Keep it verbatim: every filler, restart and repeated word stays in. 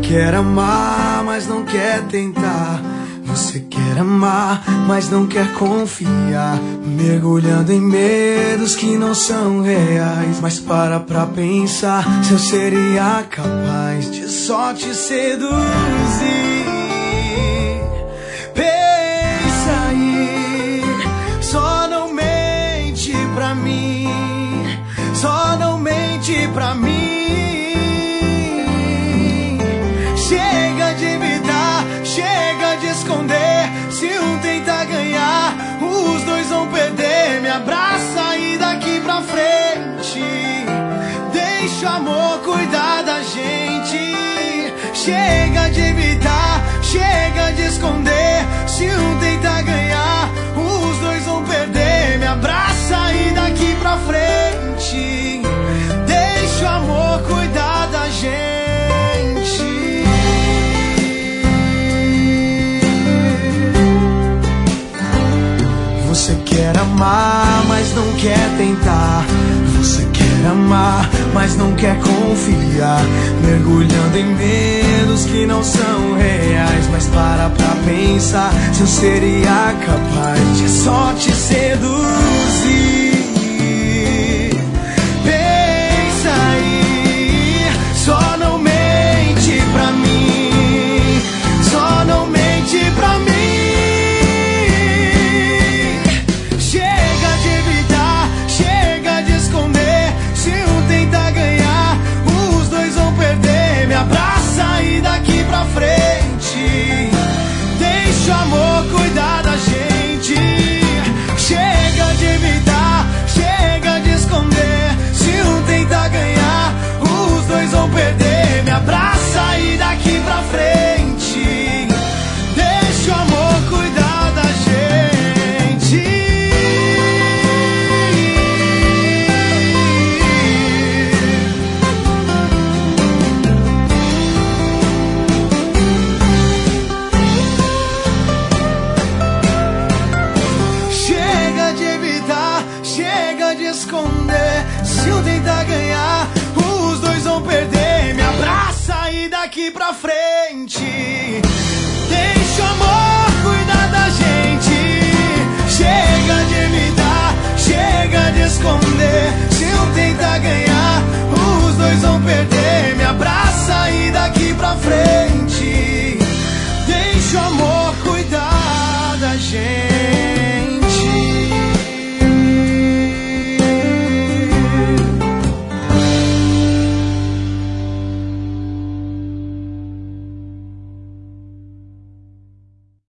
quer amar, mas não quer tentar. Você quer amar, mas não quer confiar. Mergulhando em medos que não são reais. Mas para pra pensar se eu seria capaz de só te seduzir. Pensa aí, só não mente pra mim. Só não mente pra mim. Chega de evitar, chega de esconder. Se um tentar ganhar, os dois vão perder. Me abraça e daqui pra frente deixa o amor cuidar da gente. Chega de evitar, chega de esconder. Se um tentar ganhar, os dois vão perder. Me abraça e daqui pra frente deixa o amor cuidar da gente. Você quer amar, mas não quer tentar. Você quer amar, mas não quer confiar. Mergulhando em medos que não são reais. Mas para pra pensar se eu seria capaz de só te seduzir. Pensa aí, só não mente pra mim. Só não mente pra mim. Abraça e daqui pra frente deixa o amor cuidar da gente. Chega de evitar, chega de esconder. Se um tentar ganhar, os dois vão perder. Me abraça e daqui pra frente deixa o amor cuidar da gente. Esconder. Se um tentar ganhar, os dois vão perder. Me abraça e daqui pra frente deixa o amor cuidar da gente. Chega de evitar, chega de esconder. Se um tentar ganhar, os dois vão perder. Me abraça e daqui pra frente deixa o amor cuidar da gente.